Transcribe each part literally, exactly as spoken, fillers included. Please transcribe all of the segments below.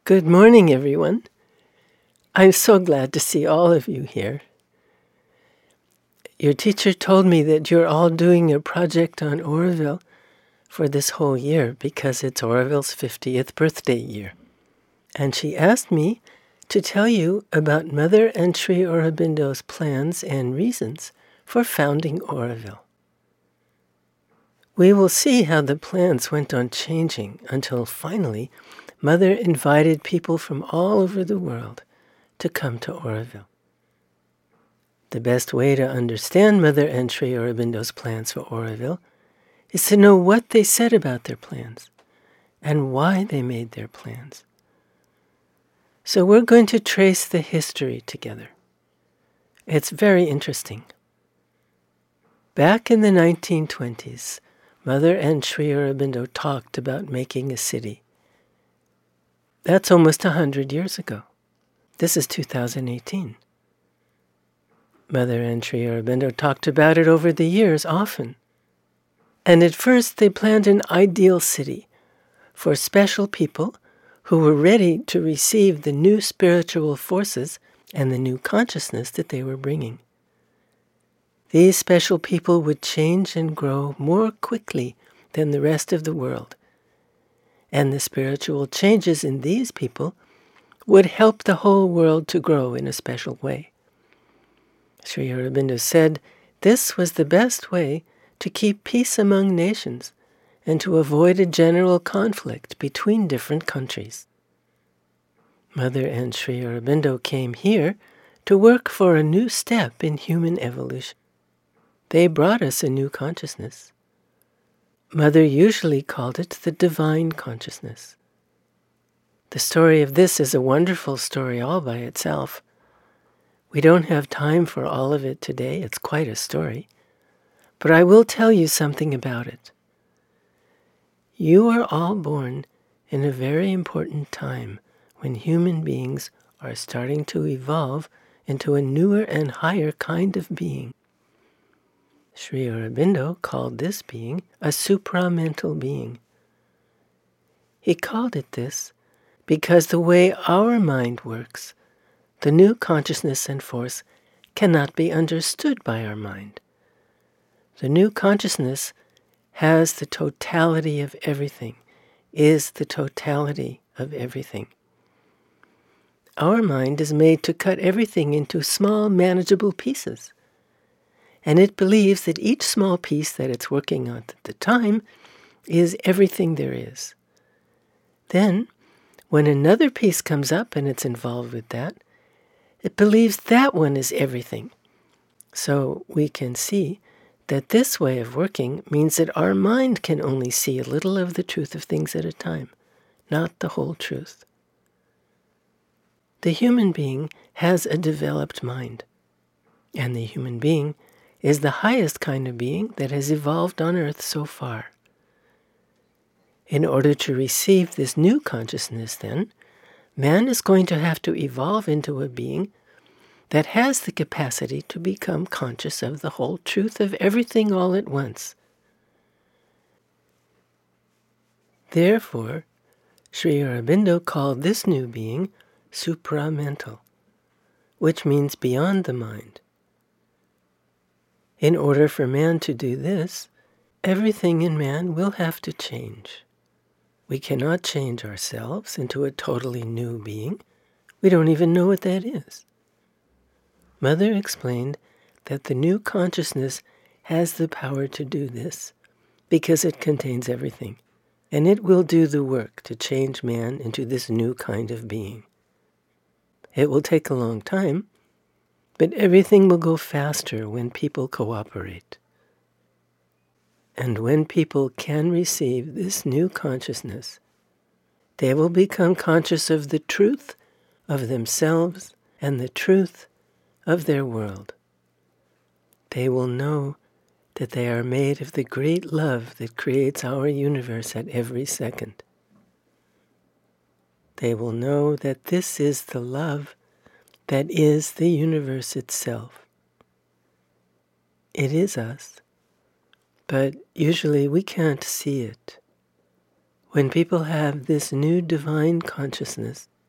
Good morning, everyone. I'm so glad to see all of you here. Your teacher told me that you're all doing a project on Oroville for this whole year because it's Oroville's fiftieth birthday year. And she asked me to tell you about Mother and Sri Aurobindo's plans and reasons for founding Oroville. We will see how the plans went on changing until finally Mother invited people from all over the world to come to Oroville. The best way to understand Mother and Sri Aurobindo's plans for Oroville is to know what they said about their plans and why they made their plans. So we're going to trace the history together. It's very interesting. Back in the nineteen twenties, Mother and Sri Aurobindo talked about making a city. That's almost a hundred years ago. This is two thousand eighteen. Mother and Sri Aurobindo talked about it over the years often. And at first they planned an ideal city for special people who were ready to receive the new spiritual forces and the new consciousness that they were bringing. These special people would change and grow more quickly than the rest of the world. And the spiritual changes in these people would help the whole world to grow in a special way. Sri Aurobindo said this was the best way to keep peace among nations and to avoid a general conflict between different countries. Mother and Sri Aurobindo came here to work for a new step in human evolution. They brought us a new consciousness. Mother usually called it the divine consciousness. The story of this is a wonderful story all by itself. We don't have time for all of it today. It's quite a story. But I will tell you something about it. You are all born in a very important time when human beings are starting to evolve into a newer and higher kind of being. Sri Aurobindo called this being a supramental being. He called it this because the way our mind works, the new consciousness and force cannot be understood by our mind. The new consciousness has the totality of everything, is the totality of everything. Our mind is made to cut everything into small, manageable pieces. And it believes that each small piece that it's working on at the time is everything there is. Then, when another piece comes up and it's involved with that, it believes that one is everything. So we can see that this way of working means that our mind can only see a little of the truth of things at a time, not the whole truth. The human being has a developed mind, and the human being is the highest kind of being that has evolved on earth so far. In order to receive this new consciousness, then, man is going to have to evolve into a being that has the capacity to become conscious of the whole truth of everything all at once. Therefore, Sri Aurobindo called this new being supramental, which means beyond the mind. In order for man to do this, everything in man will have to change. We cannot change ourselves into a totally new being. We don't even know what that is. Mother explained that the new consciousness has the power to do this because it contains everything, and it will do the work to change man into this new kind of being. It will take a long time, but everything will go faster when people cooperate. And when people can receive this new consciousness, they will become conscious of the truth of themselves and the truth of their world. They will know that they are made of the great love that creates our universe at every second. They will know that this is the love that is the universe itself. It is us, but usually we can't see it. When people have this new divine consciousness,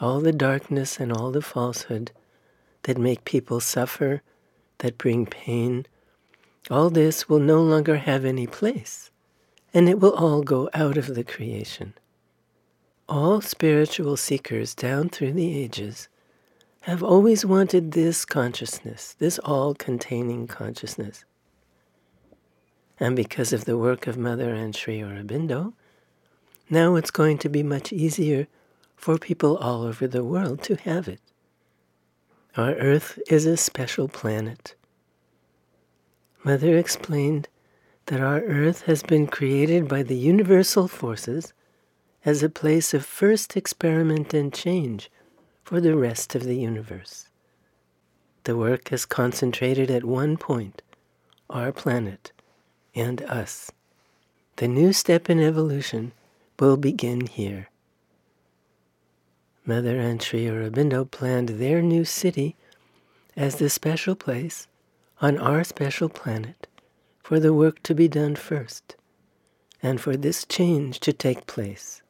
all the darkness and all the falsehood that make people suffer, that bring pain, all this will no longer have any place, and it will all go out of the creation. All spiritual seekers down through the ages have always wanted this consciousness, this all-containing consciousness. And because of the work of Mother and Sri Aurobindo, now it's going to be much easier for people all over the world to have it. Our Earth is a special planet. Mother explained that our Earth has been created by the universal forces as a place of first experiment and change for the rest of the universe. The work is concentrated at one point, our planet and us. The new step in evolution will begin here. Mother and Sri Aurobindo planned their new city as the special place on our special planet for the work to be done first and for this change to take place.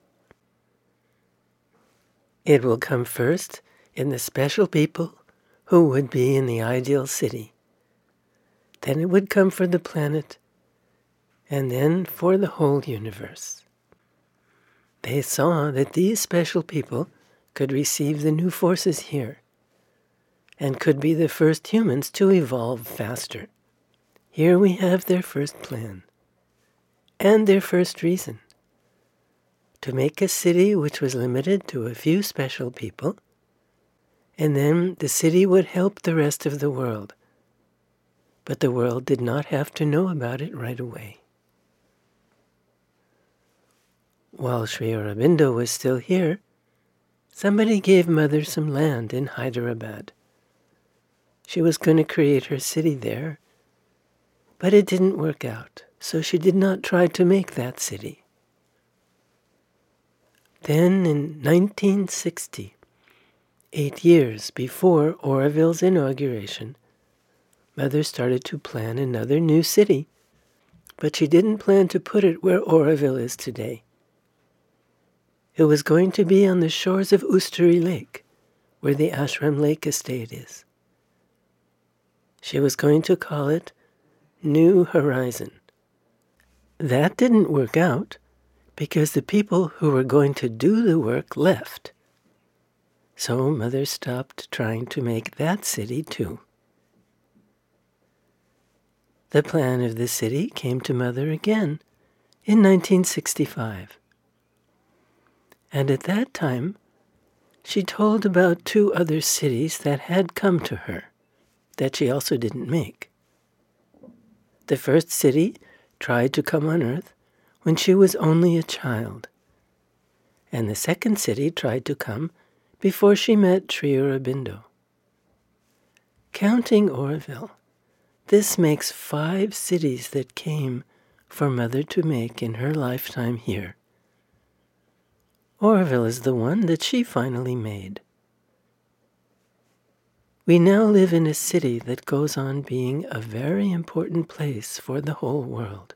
It will come first in the special people who would be in the ideal city. Then it would come for the planet, and then for the whole universe. They saw that these special people could receive the new forces here and could be the first humans to evolve faster. Here we have their first plan and their first reason: to make a city which was limited to a few special people, and then the city would help the rest of the world. But the world did not have to know about it right away. While Sri Aurobindo was still here, somebody gave Mother some land in Hyderabad. She was going to create her city there, but it didn't work out, so she did not try to make that city. Then in nineteen sixty, eight years before Auroville's inauguration, Mother started to plan another new city, but she didn't plan to put it where Auroville is today. It was going to be on the shores of Usturi Lake, where the Ashram Lake estate is. She was going to call it New Horizon. That didn't work out because the people who were going to do the work left. So Mother stopped trying to make that city too. The plan of the city came to Mother again in nineteen sixty-five. And at that time, she told about two other cities that had come to her, that she also didn't make. The first city tried to come on Earth when she was only a child, and the second city tried to come before she met Sri Aurobindo. Counting Auroville, this makes five cities that came for Mother to make in her lifetime here. Auroville is the one that she finally made. We now live in a city that goes on being a very important place for the whole world.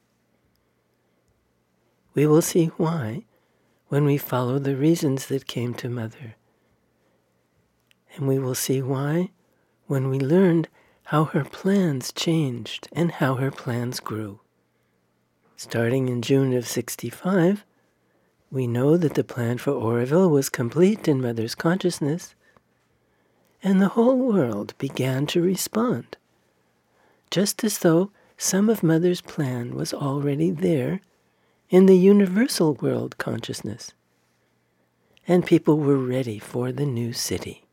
We will see why when we follow the reasons that came to Mother. And we will see why when we learned how her plans changed and how her plans grew. Starting in June of sixty-five, we know that the plan for Auroville was complete in Mother's consciousness, and the whole world began to respond, just as though some of Mother's plan was already there in the universal world consciousness, and people were ready for the new city.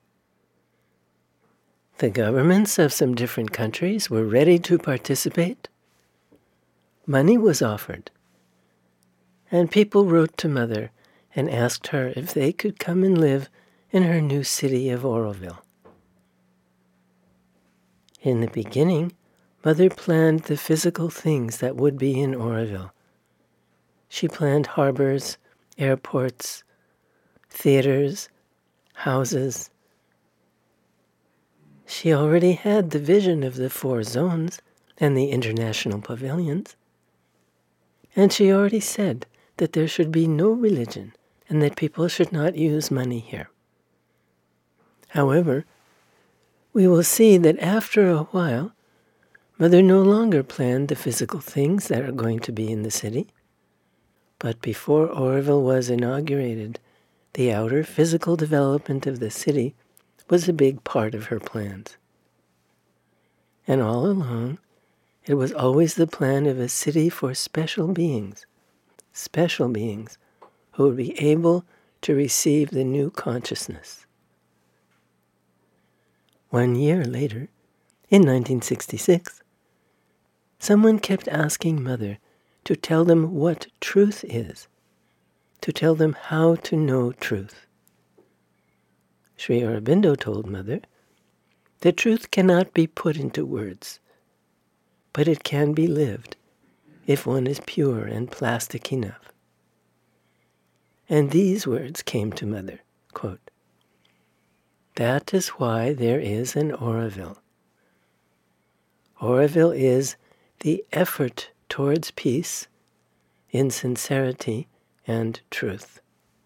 The governments of some different countries were ready to participate. Money was offered, and people wrote to Mother and asked her if they could come and live in her new city of Auroville. In the beginning, Mother planned the physical things that would be in Auroville. She planned harbors, airports, theaters, houses. She already had the vision of the four zones and the international pavilions. And she already said that there should be no religion and that people should not use money here. However, we will see that after a while, Mother no longer planned the physical things that are going to be in the city, but before Oroville was inaugurated, the outer physical development of the city was a big part of her plans. And all along, it was always the plan of a city for special beings, special beings who would be able to receive the new consciousness. One year later, in nineteen sixty-six, someone kept asking Mother to tell them what truth is, to tell them how to know truth. Sri Aurobindo told Mother that truth cannot be put into words, but it can be lived if one is pure and plastic enough. And these words came to Mother, quote, "That is why there is an Oroville. Oroville is the effort towards peace in sincerity and truth."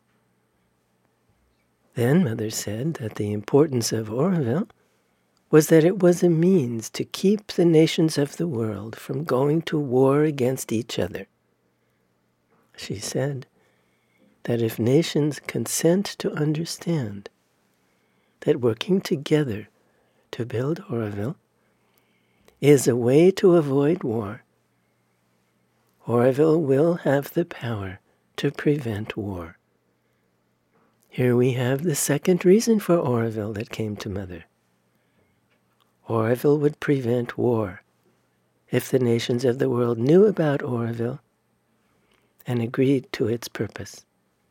Then Mother said that the importance of Oroville was that it was a means to keep the nations of the world from going to war against each other. She said that if nations consent to understand that working together to build Oroville is a way to avoid war, Oroville will have the power to prevent war. Here we have the second reason for Oroville that came to Mother. Oroville would prevent war if the nations of the world knew about Oroville and agreed to its purpose.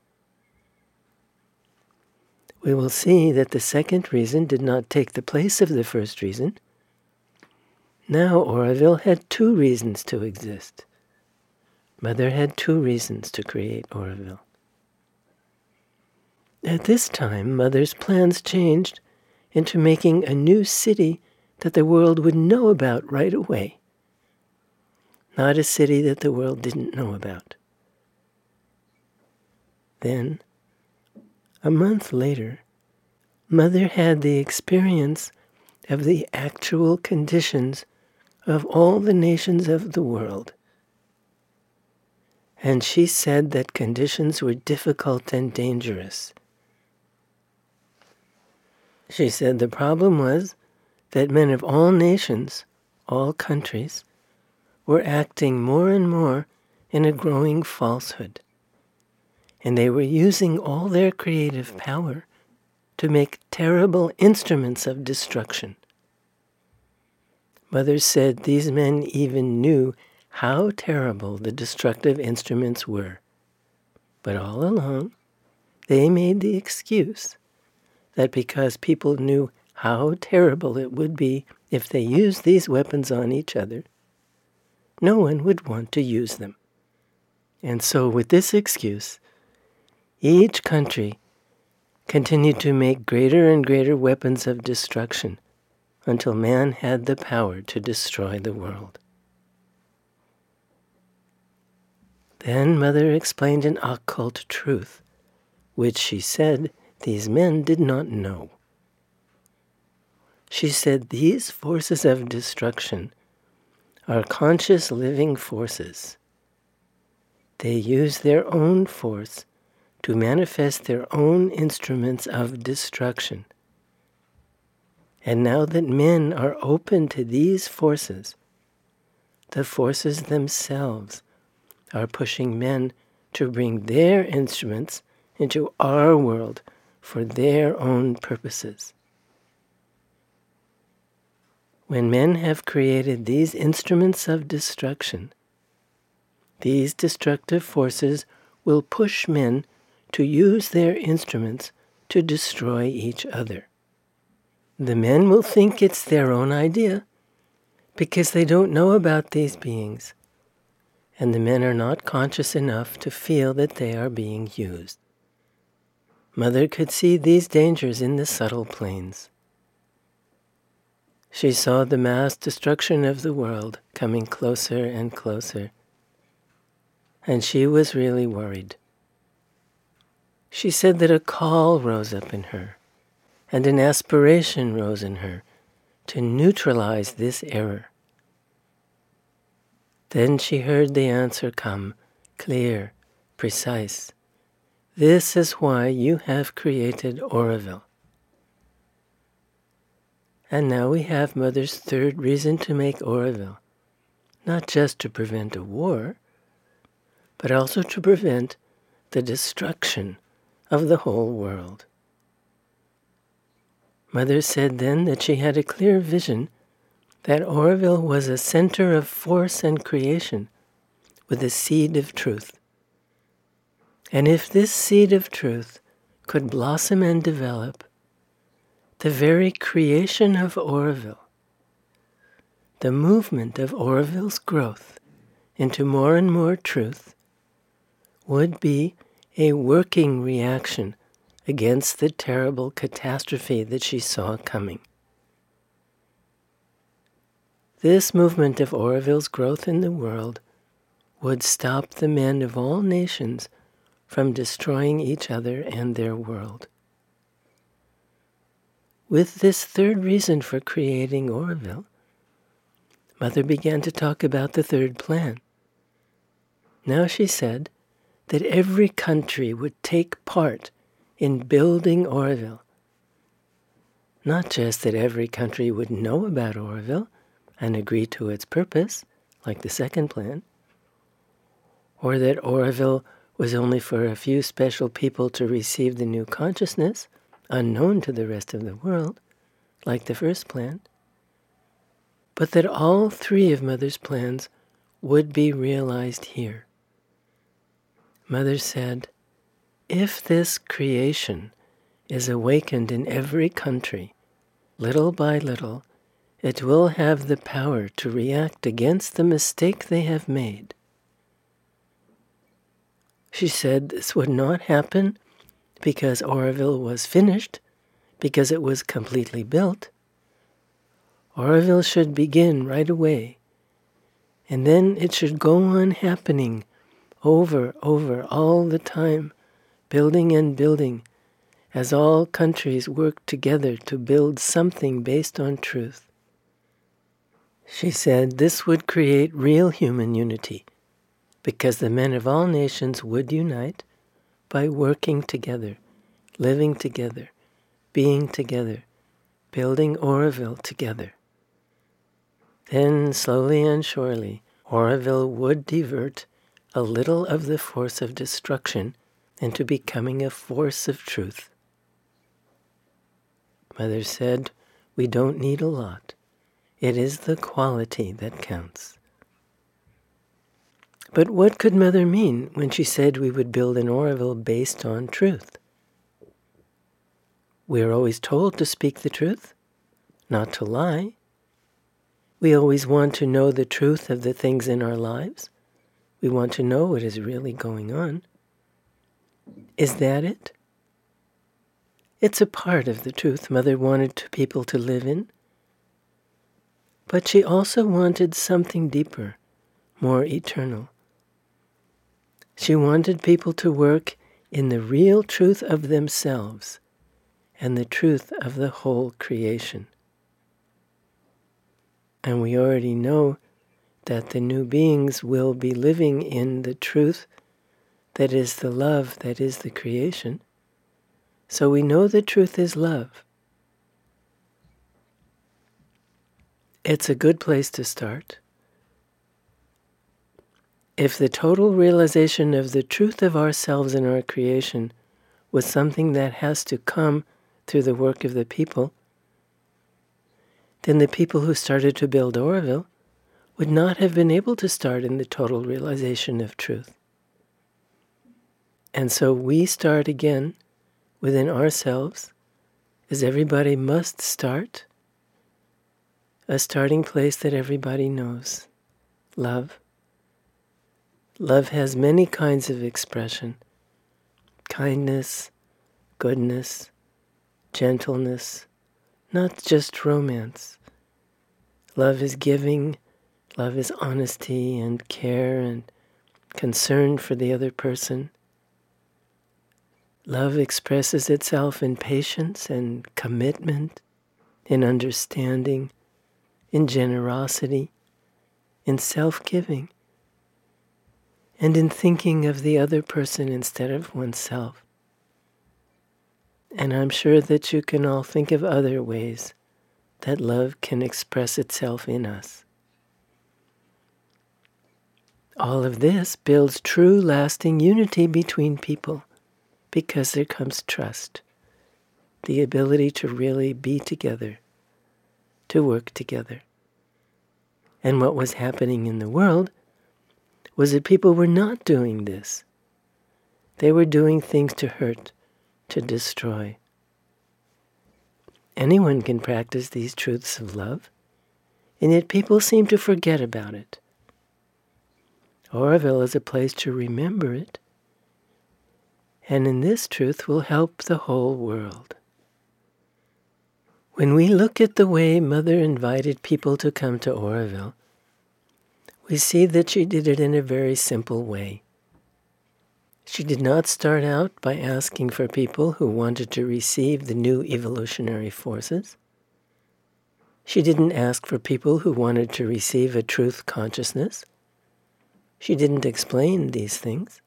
We will see that the second reason did not take the place of the first reason. Now Oroville had two reasons to exist. Mother had two reasons to create Oroville. At this time, Mother's plans changed into making a new city that the world would know about right away, not a city that the world didn't know about. Then, a month later, Mother had the experience of the actual conditions of all the nations of the world. And she said that conditions were difficult and dangerous. She said the problem was that men of all nations, all countries, were acting more and more in a growing falsehood. And they were using all their creative power to make terrible instruments of destruction. Mother said these men even knew how terrible the destructive instruments were. But all along, they made the excuse that because people knew how terrible it would be if they used these weapons on each other, no one would want to use them. And so with this excuse, each country continued to make greater and greater weapons of destruction until man had the power to destroy the world. Then Mother explained an occult truth, which she said these men did not know. She said these forces of destruction are conscious living forces. They use their own force to manifest their own instruments of destruction. And now that men are open to these forces, the forces themselves are pushing men to bring their instruments into our world for their own purposes. When men have created these instruments of destruction, these destructive forces will push men to use their instruments to destroy each other. The men will think it's their own idea because they don't know about these beings, and the men are not conscious enough to feel that they are being used. Mother could see these dangers in the subtle planes. She saw the mass destruction of the world coming closer and closer, and she was really worried. She said that a call rose up in her, and an aspiration rose in her to neutralize this error. Then she heard the answer come, clear, precise. This is why you have created Oroville. And now we have Mother's third reason to make Oroville, not just to prevent a war, but also to prevent the destruction of the whole world. Mother said then that she had a clear vision that Oroville was a center of force and creation with a seed of truth. And if this seed of truth could blossom and develop, the very creation of Oroville, the movement of Oroville's growth into more and more truth, would be a working reaction against the terrible catastrophe that she saw coming. This movement of Oroville's growth in the world would stop the men of all nations from destroying each other and their world. With this third reason for creating Oroville, Mother began to talk about the third plan. Now she said that every country would take part in building Oroville. Not just that every country would know about Oroville and agree to its purpose, like the second plan, or that Oroville was only for a few special people to receive the new consciousness, unknown to the rest of the world, like the first plan, but that all three of Mother's plans would be realized here. Mother said, if this creation is awakened in every country, little by little, it will have the power to react against the mistake they have made. She said this would not happen because Oroville was finished, because it was completely built. Oroville should begin right away, and then it should go on happening over, over, all the time, building and building, as all countries work together to build something based on truth. She said this would create real human unity, because the men of all nations would unite by working together, living together, being together, building Oroville together. Then, slowly and surely, Oroville would divert a little of the force of destruction into becoming a force of truth. Mother said, we don't need a lot. It is the quality that counts. But what could Mother mean when she said we would build an Oroville based on truth? We are always told to speak the truth, not to lie. We always want to know the truth of the things in our lives. We want to know what is really going on. Is that it? It's a part of the truth Mother wanted people to live in. But she also wanted something deeper, more eternal. She wanted people to work in the real truth of themselves and the truth of the whole creation. And we already know that the new beings will be living in the truth that is the love that is the creation. So we know the truth is love. It's a good place to start. If the total realization of the truth of ourselves and our creation was something that has to come through the work of the people, then the people who started to build Oroville would not have been able to start in the total realization of truth. And so we start again within ourselves, as everybody must start, a starting place that everybody knows, love. Love has many kinds of expression: kindness, goodness, gentleness, not just romance. Love is giving, love is honesty and care and concern for the other person. Love expresses itself in patience and commitment, in understanding, in generosity, in self-giving, and in thinking of the other person instead of oneself. And I'm sure that you can all think of other ways that love can express itself in us. All of this builds true, lasting unity between people because there comes trust, the ability to really be together, to work together. And what was happening in the world was that people were not doing this. They were doing things to hurt, to destroy. Anyone can practice these truths of love, and yet people seem to forget about it. Oroville is a place to remember it, and in this truth will help the whole world. When we look at the way Mother invited people to come to Oroville, we see that she did it in a very simple way. She did not start out by asking for people who wanted to receive the new evolutionary forces. She didn't ask for people who wanted to receive a truth consciousness. She didn't explain these things.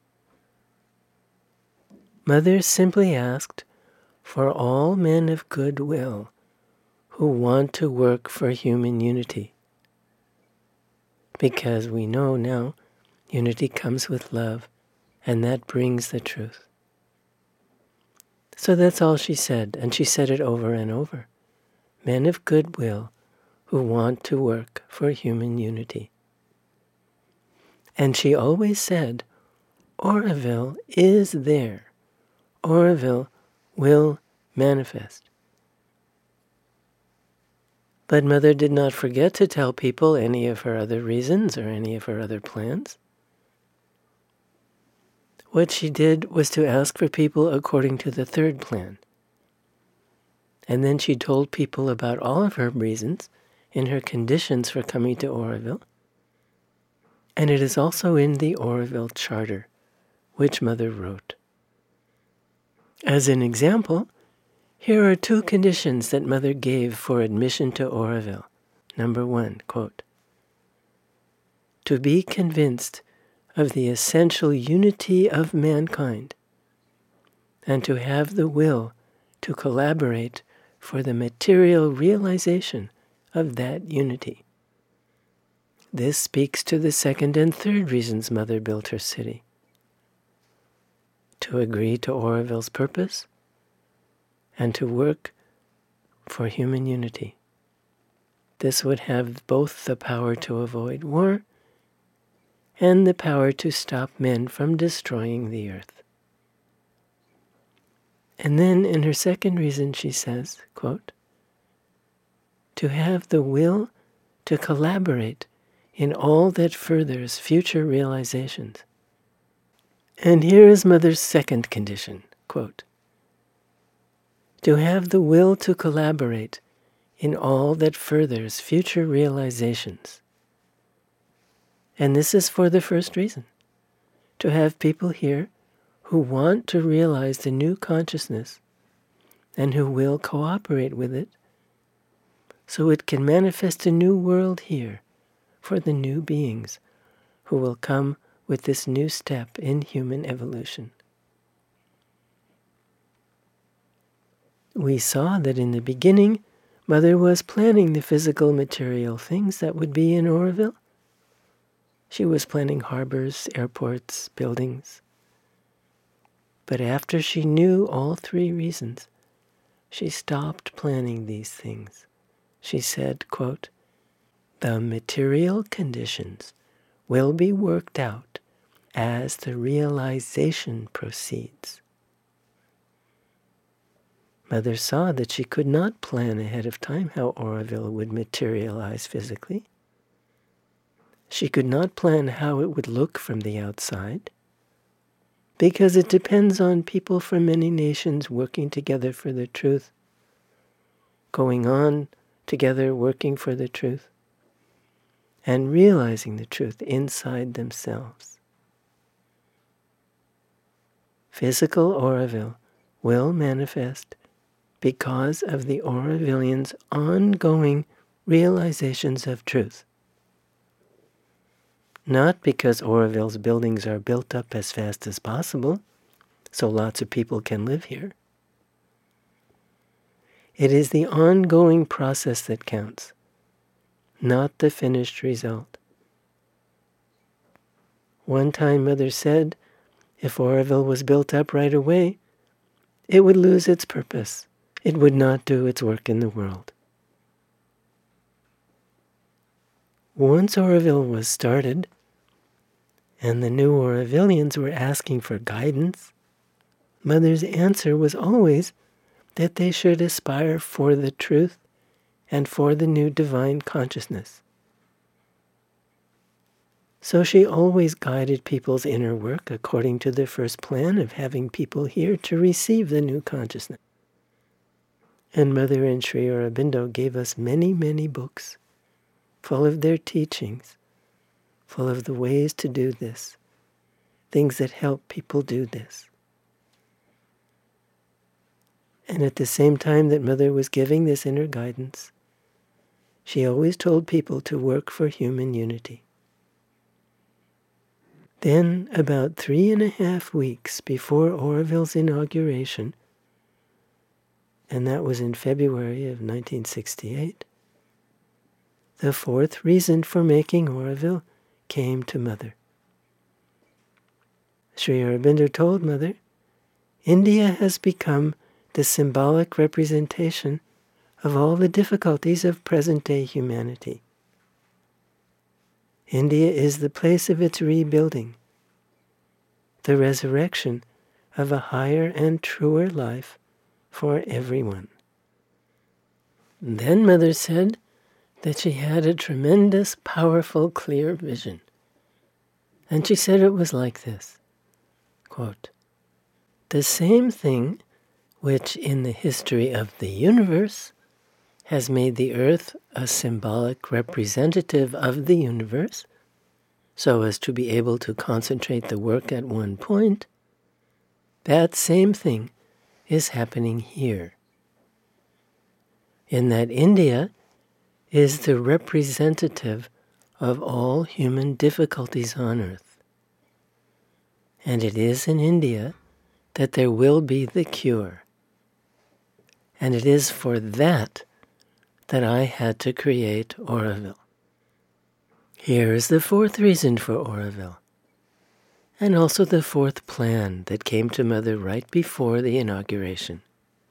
Mother simply asked for all men of good will who want to work for human unity. Because we know now unity comes with love, and that brings the truth. So that's all she said, and she said it over and over. Men of good will who want to work for human unity. And she always said, Oroville is there. Oroville will manifest. But Mother did not forget to tell people any of her other reasons or any of her other plans. What she did was to ask for people according to the third plan. And then she told people about all of her reasons and her conditions for coming to Oroville. And it is also in the Oroville Charter, which Mother wrote. As an example, here are two conditions that Mother gave for admission to Oroville. Number one, quote, to be convinced of the essential unity of mankind and to have the will to collaborate for the material realization of that unity. This speaks to the second and third reasons Mother built her city. To agree to Oroville's purpose and to work for human unity. This would have both the power to avoid war and the power to stop men from destroying the earth. And then in her second reason she says, quote, to have the will to collaborate in all that furthers future realizations. And here is Mother's second condition, quote, to have the will to collaborate in all that furthers future realizations. And this is for the first reason, to have people here who want to realize the new consciousness and who will cooperate with it so it can manifest a new world here for the new beings who will come with this new step in human evolution. We saw that in the beginning, Mother was planning the physical material things that would be in Oroville. She was planning harbors, airports, buildings. But after she knew all three reasons, she stopped planning these things. She said, quote, the material conditions will be worked out as the realization proceeds. Mother saw that she could not plan ahead of time how Oroville would materialize physically. She could not plan how it would look from the outside, because it depends on people from many nations working together for the truth, going on together working for the truth, and realizing the truth inside themselves. Physical Oroville will manifest because of the Aurovillians' ongoing realizations of truth. Not because Auroville's buildings are built up as fast as possible, so lots of people can live here. It is the ongoing process that counts, not the finished result. One time Mother said, if Auroville was built up right away, it would lose its purpose. It would not do its work in the world. Once Auroville was started, and the new Aurovillians were asking for guidance, Mother's answer was always that they should aspire for the truth and for the new divine consciousness. So she always guided people's inner work according to the first plan of having people here to receive the new consciousness. And Mother and Sri Aurobindo gave us many, many books full of their teachings, full of the ways to do this, things that help people do this. And at the same time that Mother was giving this inner guidance, she always told people to work for human unity. Then, about three and a half weeks before Auroville's inauguration, and that was in February of nineteen sixty-eight, the fourth reason for making Auroville came to Mother. Sri Aurobindo told Mother, India has become the symbolic representation of all the difficulties of present-day humanity. India is the place of its rebuilding, the resurrection of a higher and truer life for everyone. Then Mother said that she had a tremendous, powerful, clear vision. And she said it was like this, quote, the same thing which in the history of the universe has made the earth a symbolic representative of the universe, so as to be able to concentrate the work at one point, that same thing is happening here. In that India is the representative of all human difficulties on earth. And it is in India that there will be the cure. And it is for that that I had to create Auroville. Here is the fourth reason for Auroville, and also the fourth plan that came to Mother right before the inauguration.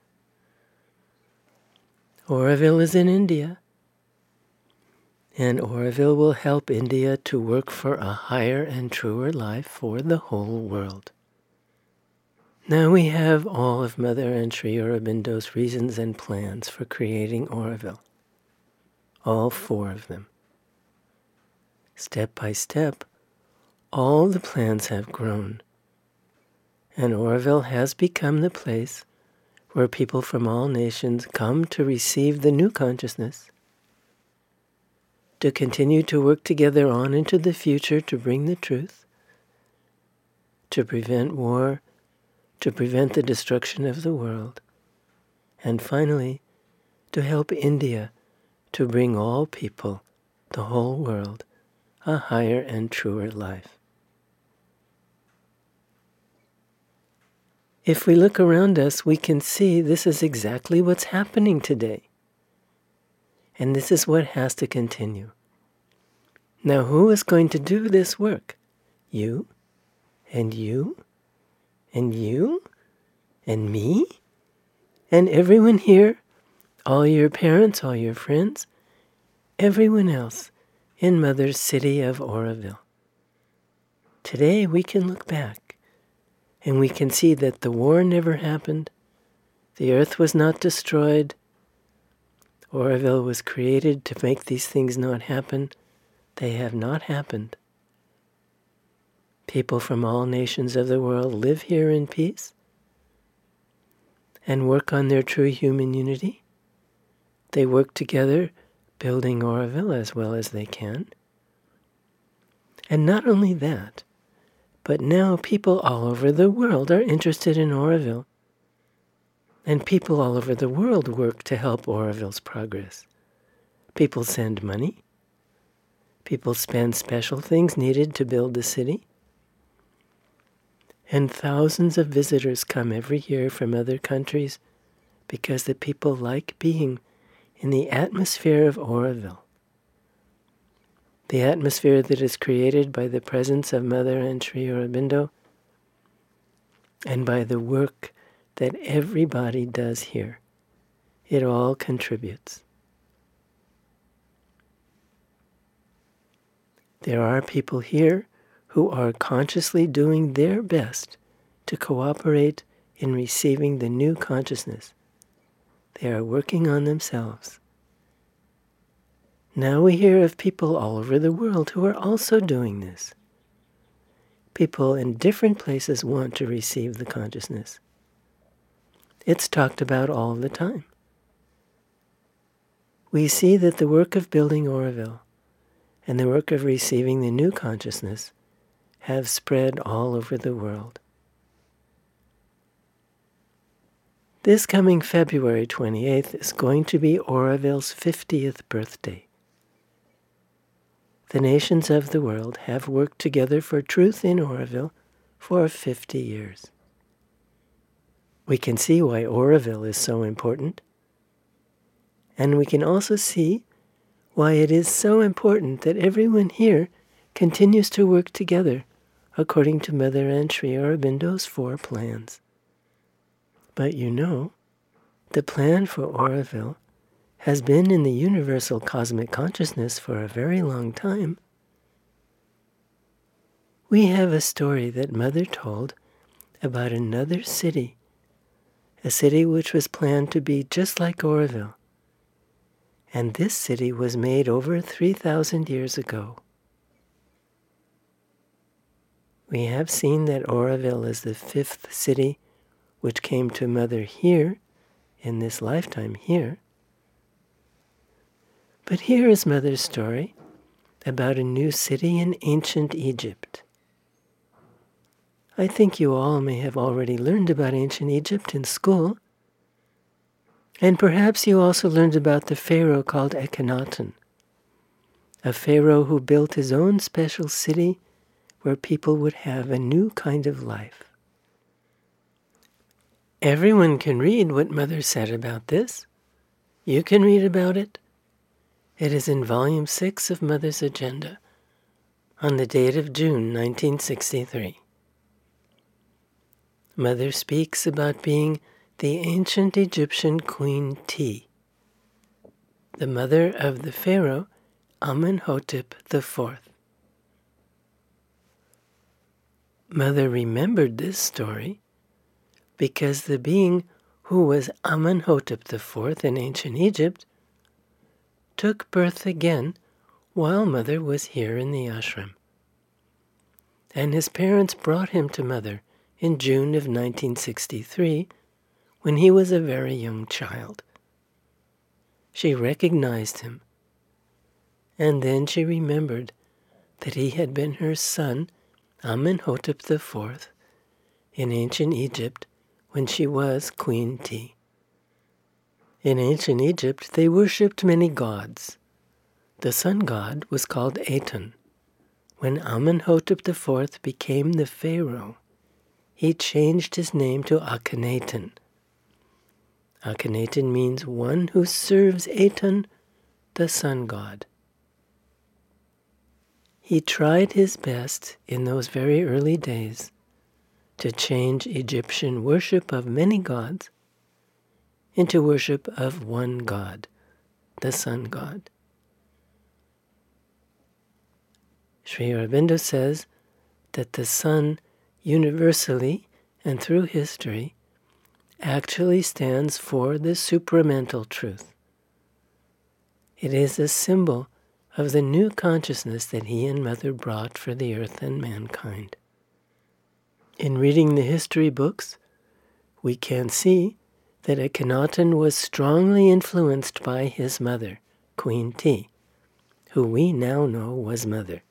Auroville is in India, and Auroville will help India to work for a higher and truer life for the whole world. Now we have all of Mother and Sri Aurobindo's reasons and plans for creating Auroville. All four of them. Step by step, all the plans have grown, and Auroville has become the place where people from all nations come to receive the new consciousness, to continue to work together on into the future to bring the truth, to prevent war, to prevent the destruction of the world, and finally, to help India to bring all people, the whole world, a higher and truer life. If we look around us, we can see this is exactly what's happening today. And this is what has to continue. Now, who is going to do this work? You, and you, and you, and me, and everyone here, all your parents, all your friends, everyone else in Mother's city of Auroville. Today we can look back and we can see that the war never happened, the earth was not destroyed, Auroville was created to make these things not happen. They have not happened. People from all nations of the world live here in peace and work on their true human unity. They work together, building Auroville as well as they can. And not only that, but now people all over the world are interested in Auroville And people all over the world work to help Oroville's progress. People send money. People spend special things needed to build the city. And thousands of visitors come every year from other countries because the people like being in the atmosphere of Oroville. The atmosphere that is created by the presence of Mother and Sri Aurobindo and by the work that everybody does here. It all contributes. There are people here who are consciously doing their best to cooperate in receiving the new consciousness. They are working on themselves. Now we hear of people all over the world who are also doing this. People in different places want to receive the consciousness. It's talked about all the time. We see that the work of building Oroville and the work of receiving the new consciousness have spread all over the world. This coming February twenty-eighth is going to be Oroville's fiftieth birthday. The nations of the world have worked together for truth in Oroville for fifty years. We can see why Oroville is so important. And we can also see why it is so important that everyone here continues to work together according to Mother and Sri Aurobindo's four plans. But you know, the plan for Oroville has been in the universal cosmic consciousness for a very long time. We have a story that Mother told about another city, a city which was planned to be just like Oroville. And this city was made over three thousand years ago. We have seen that Oroville is the fifth city which came to Mother here, in this lifetime here. But here is Mother's story about a new city in ancient Egypt. I think you all may have already learned about ancient Egypt in school. And perhaps you also learned about the pharaoh called Akhenaten, a pharaoh who built his own special city where people would have a new kind of life. Everyone can read what Mother said about this. You can read about it. It is in Volume six of Mother's Agenda, on the date of June nineteen sixty-three. Mother speaks about being the ancient Egyptian Queen Ti, the mother of the pharaoh Amenhotep the fourth. Mother remembered this story because the being who was Amenhotep the fourth in ancient Egypt took birth again while Mother was here in the ashram. And his parents brought him to Mother in June of nineteen sixty-three when he was a very young child. She recognized him, and then she remembered that he had been her son, Amenhotep the fourth, in ancient Egypt when she was Queen Ti. In ancient Egypt, they worshipped many gods. The sun god was called Aten. When Amenhotep the fourth became the pharaoh, he changed his name to Akhenaten. Akhenaten means one who serves Aten, the sun god. He tried his best in those very early days to change Egyptian worship of many gods into worship of one god, the sun god. Sri Aurobindo says that the sun universally and through history actually stands for the supramental truth. It is a symbol of the new consciousness that he and Mother brought for the earth and mankind. In reading the history books, we can see that Akhenaten was strongly influenced by his mother, Queen Ti, who we now know was Mother.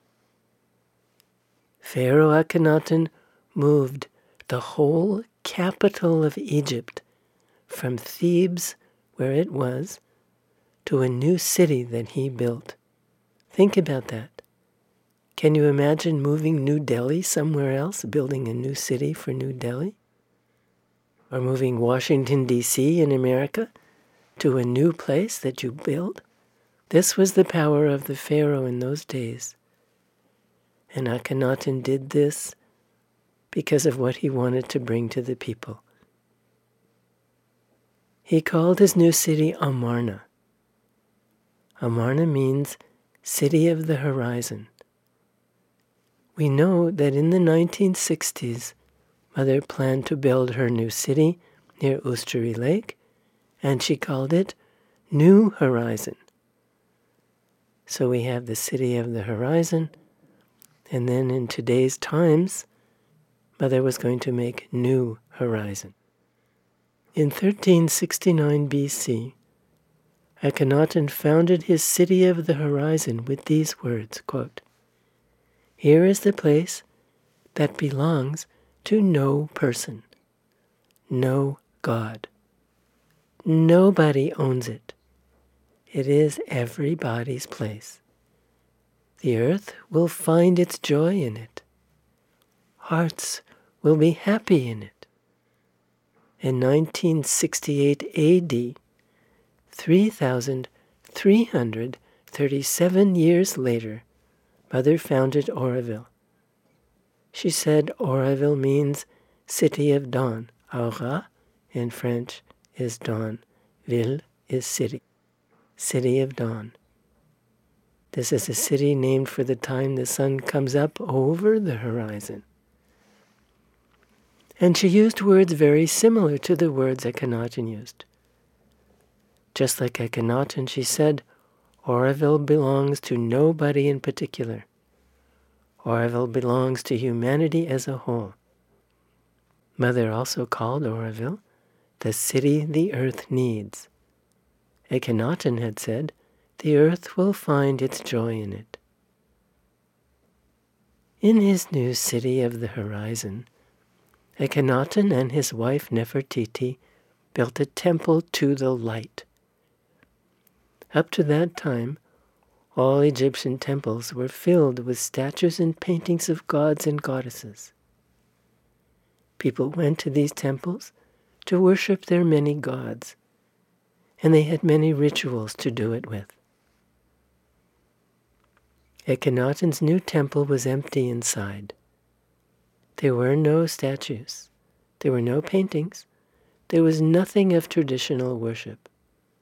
Pharaoh Akhenaten moved the whole capital of Egypt from Thebes, where it was, to a new city that he built. Think about that. Can you imagine moving New Delhi somewhere else, building a new city for New Delhi? Or moving Washington, D C in America to a new place that you build? This was the power of the Pharaoh in those days. And Akhenaten did this because of what he wanted to bring to the people. He called his new city Amarna. Amarna means city of the horizon. We know that in the nineteen sixties, Mother planned to build her new city near Usturi Lake, and she called it New Horizon. So we have the city of the horizon, and then in today's times, Mother was going to make New Horizon. In thirteen sixty-nine B C, Akhenaten founded his city of the horizon with these words, quote, "Here is the place that belongs to no person, no God. Nobody owns it. It is everybody's place. The earth will find its joy in it. Hearts will be happy in it." In nineteen sixty-eight A D, three thousand three hundred thirty-seven years later, Mother founded Oroville. She said Oroville means city of dawn. Aura in French is dawn. Ville is city. City of dawn. This is a city named for the time the sun comes up over the horizon. And she used words very similar to the words Akhenaten used. Just like Akhenaten, she said, Oroville belongs to nobody in particular. Oroville belongs to humanity as a whole. Mother also called Oroville the city the earth needs. Akhenaten had said, the earth will find its joy in it. In his new city of the horizon, Akhenaten and his wife Nefertiti built a temple to the light. Up to that time, all Egyptian temples were filled with statues and paintings of gods and goddesses. People went to these temples to worship their many gods, and they had many rituals to do it with. Akhenaten's new temple was empty inside. There were no statues. There were no paintings. There was nothing of traditional worship.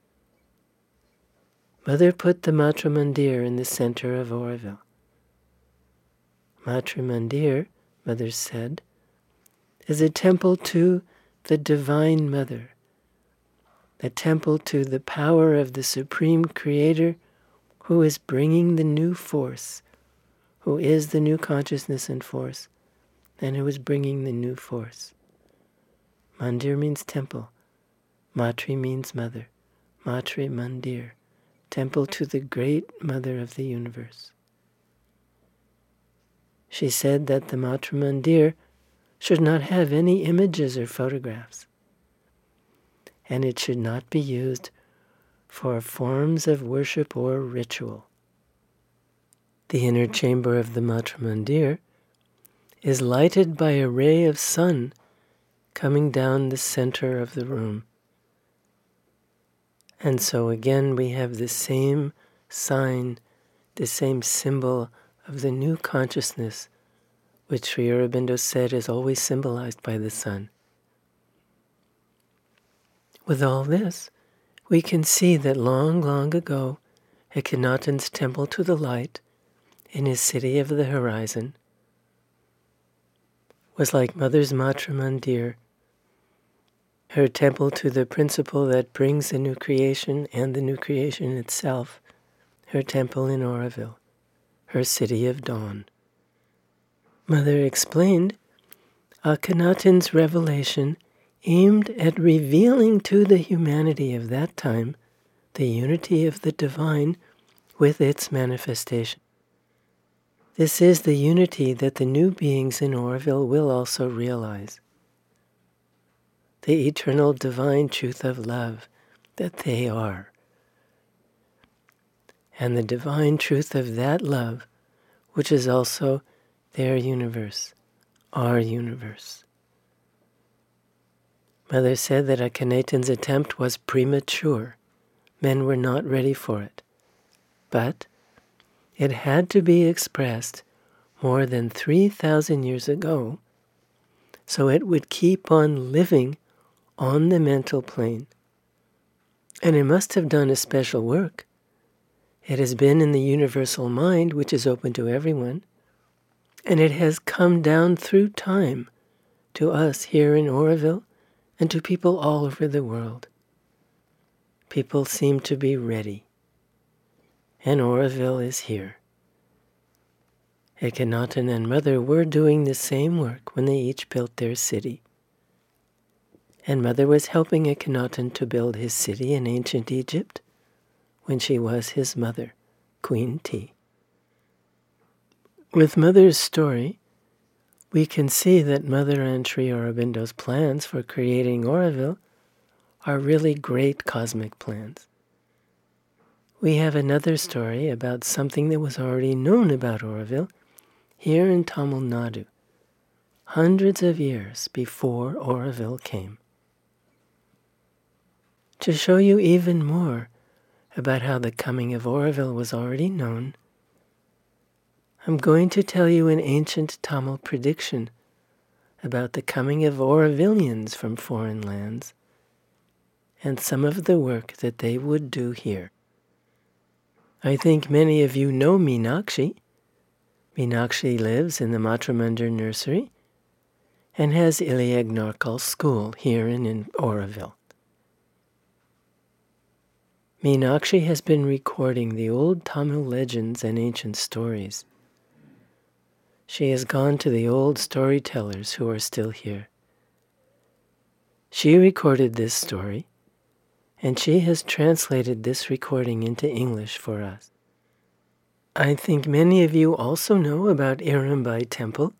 Mother put the Matra Mandir in the center of Oroville. Matra Mandir, Mother said, is a temple to the Divine Mother, a temple to the power of the Supreme Creator who is bringing the new force, who is the new consciousness and force, and who is bringing the new force. Mandir means temple. Matri means mother. Matre Mandir, temple to the great mother of the universe. She said that the Matra Mandir should not have any images or photographs, and it should not be used for forms of worship or ritual. The inner chamber of the Matra Mandir is lighted by a ray of sun coming down the center of the room. And so again we have the same sign, the same symbol of the new consciousness, which Sri Aurobindo said is always symbolized by the sun. With all this, we can see that long, long ago, Akhenaten's temple to the light in his city of the horizon was like Mother's Matra Mandir, her temple to the principle that brings the new creation and the new creation itself, her temple in Oroville, her city of dawn. Mother explained, Akhenaten's revelation aimed at revealing to the humanity of that time the unity of the divine with its manifestation. This is the unity that the new beings in Oroville will also realize. the eternal divine truth of love that they are. And the divine truth of that love, which is also their universe, our universe. Mother said that Akhenaten's attempt was premature. Men were not ready for it. But it had to be expressed more than three thousand years ago, so it would keep on living on the mental plane. And it must have done a special work. It has been in the universal mind, which is open to everyone, and it has come down through time to us here in Oroville and to people all over the world. People seem to be ready, and Oroville is here. Akhenaten and Mother were doing the same work when they each built their city. And Mother was helping Akhenaten to build his city in ancient Egypt when she was his mother, Queen Ti. With Mother's story, we can see that Mother and Sri Aurobindo's plans for creating Oroville are really great cosmic plans. We have another story about something that was already known about Oroville here in Tamil Nadu, hundreds of years before Oroville came. To show you even more about how the coming of Oroville was already known, I'm going to tell you an ancient Tamil prediction about the coming of Orovillians from foreign lands and some of the work that they would do here. I think many of you know Meenakshi. Meenakshi lives in the Matramandir nursery and has Iliag Narkal School here in, in Oroville. Meenakshi has been recording the old Tamil legends and ancient stories. She has gone to the old storytellers who are still here. She recorded this story, and she has translated this recording into English for us. I think many of you also know about Irambai Temple.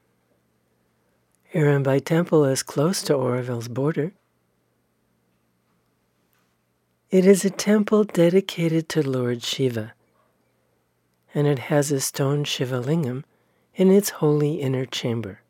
Irambai Temple is close to Oroville's border. It is a temple dedicated to Lord Shiva, and it has a stone Shiva Lingam in its holy inner chamber.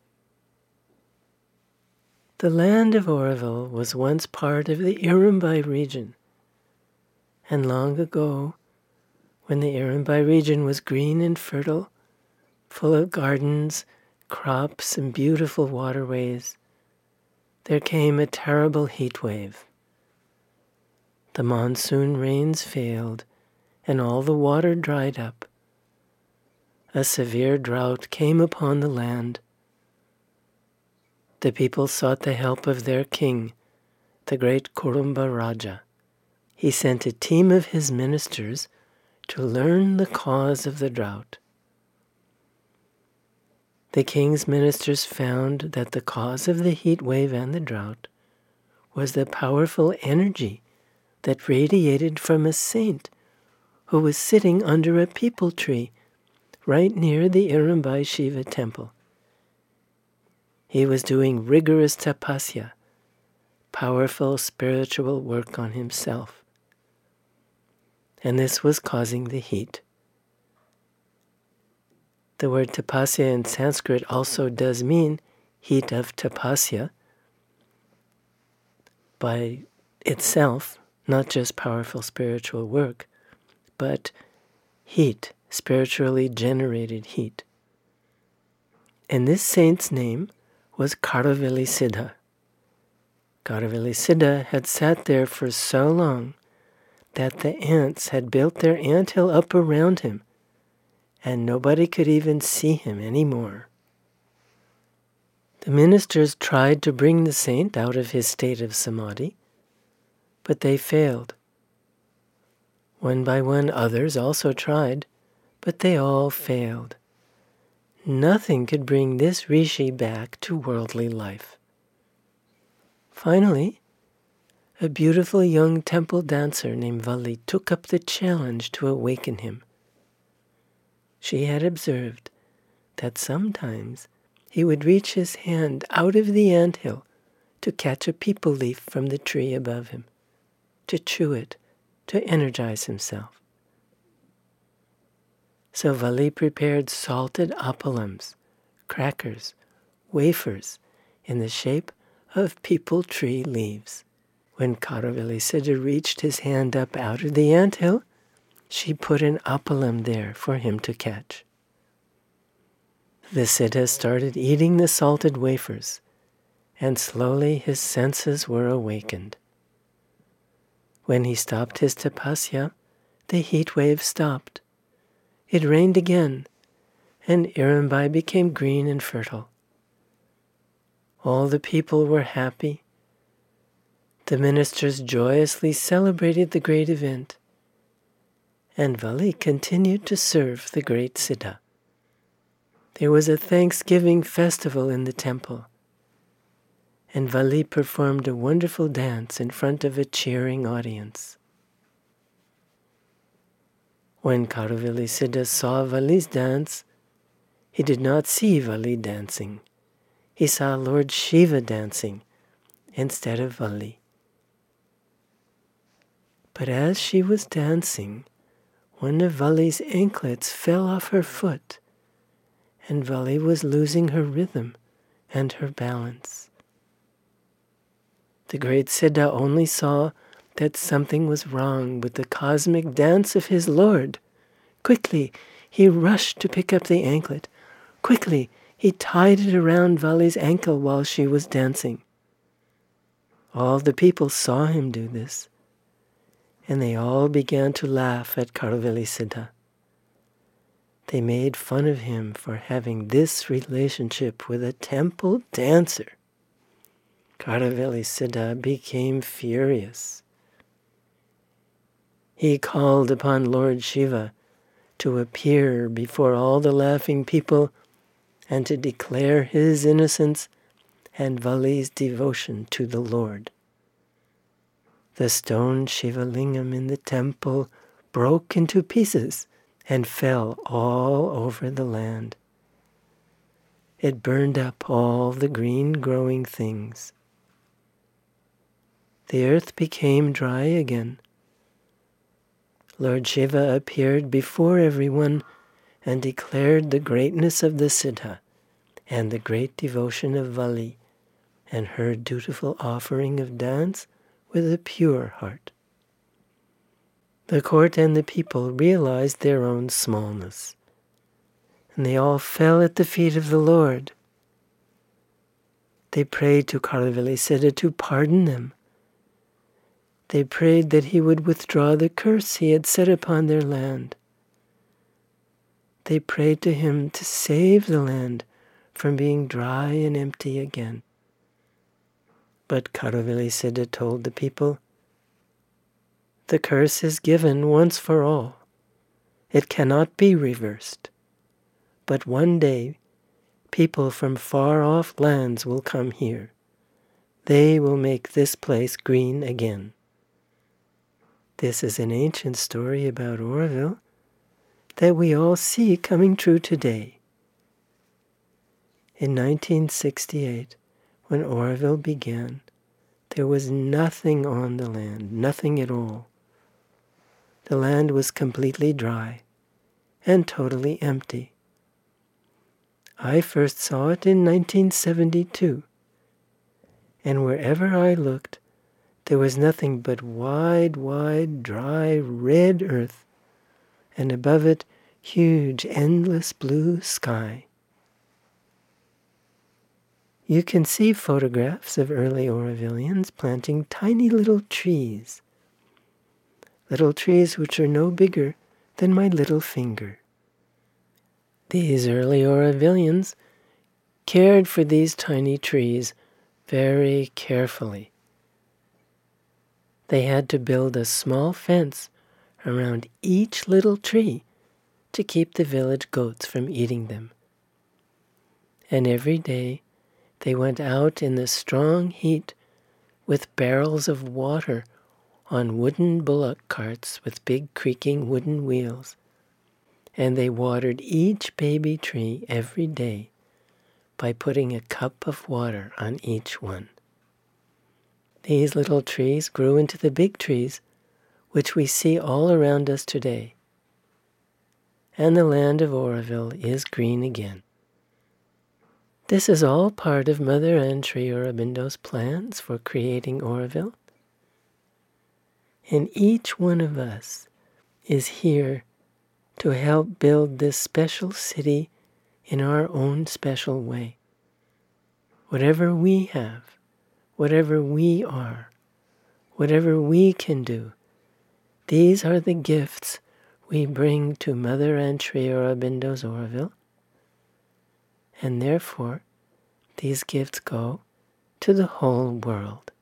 The land of Oroville was once part of the Irambai region, and long ago, when the Irambai region was green and fertile, full of gardens, crops, and beautiful waterways, there came a terrible heat wave. The monsoon rains failed, and all the water dried up. A severe drought came upon the land. The people sought the help of their king, the great Kurumba Raja. He sent a team of his ministers to learn the cause of the drought. The king's ministers found that the cause of the heat wave and the drought was the powerful energy that radiated from a saint who was sitting under a peepal tree right near the Irambai Shiva temple. He was doing rigorous tapasya, powerful spiritual work on himself. And this was causing the heat. The word tapasya in Sanskrit also does mean heat of tapasya by itself, not just powerful spiritual work, but heat, spiritually generated heat. And this saint's name was Karavalli Siddha. Karavalli Siddha had sat there for so long that the ants had built their anthill up around him, and nobody could even see him anymore. The ministers tried to bring the saint out of his state of samadhi, but they failed. One by one, others also tried, but they all failed. Nothing could bring this rishi back to worldly life. Finally, a beautiful young temple dancer named Valli took up the challenge to awaken him. She had observed that sometimes he would reach his hand out of the anthill to catch a peepal leaf from the tree above him, to chew it, to energize himself. So Vali prepared salted apalams, crackers, wafers in the shape of peepal tree leaves. When Karavalisiddha reached his hand up out of the anthill, she put an apalam there for him to catch. The Siddha started eating the salted wafers, and slowly his senses were awakened. When he stopped his tapasya, the heat wave stopped. It rained again, and Irambai became green and fertile. All the people were happy. The ministers joyously celebrated the great event, and Vali continued to serve the great Siddha. There was a Thanksgiving festival in the temple, and Vali performed a wonderful dance in front of a cheering audience. When Karavalisiddha saw Vali's dance, he did not see Vali dancing. He saw Lord Shiva dancing instead of Vali. But as she was dancing, one of Vali's anklets fell off her foot, and Vali was losing her rhythm and her balance. The great Siddha only saw that something was wrong with the cosmic dance of his Lord. Quickly, he rushed to pick up the anklet. Quickly, he tied it around Vali's ankle while she was dancing. All the people saw him do this, and they all began to laugh at Karavalisiddha. They made fun of him for having this relationship with a temple dancer. Karavalisiddha became furious. He called upon Lord Shiva to appear before all the laughing people and to declare his innocence and Vali's devotion to the Lord. The stone Shiva Lingam in the temple broke into pieces and fell all over the land. It burned up all the green growing things. The earth became dry again. Lord Shiva appeared before everyone and declared the greatness of the Siddha and the great devotion of Vali and her dutiful offering of dance with a pure heart. The court and the people realized their own smallness, and they all fell at the feet of the Lord. They prayed to Karavalisiddha to pardon them. They prayed that he would withdraw the curse he had set upon their land. They prayed to him to save the land from being dry and empty again. But Karavalisiddha told the people, "The curse is given once for all. It cannot be reversed. But one day, people from far-off lands will come here. They will make this place green again." This is an ancient story about Oroville that we all see coming true today. In nineteen sixty-eight, when Oroville began, there was nothing on the land, nothing at all. The land was completely dry and totally empty. I first saw it in nineteen seventy-two, and wherever I looked, there was nothing but wide, wide, dry, red earth, and above it, huge, endless blue sky. You can see photographs of early Orovillians planting tiny little trees, little trees which are no bigger than my little finger. These early Orovillians cared for these tiny trees very carefully. They had to build a small fence around each little tree to keep the village goats from eating them. And every day they went out in the strong heat with barrels of water on wooden bullock carts with big creaking wooden wheels, and they watered each baby tree every day by putting a cup of water on each one. These little trees grew into the big trees, which we see all around us today. And the land of Oroville is green again. This is all part of Mother Ann Sri Aurobindo's plans for creating Oroville. And each one of us is here to help build this special city in our own special way. Whatever we have, whatever we are, whatever we can do, these are the gifts we bring to Mother Ann Sri Aurobindo's Oroville, and therefore these gifts go to the whole world.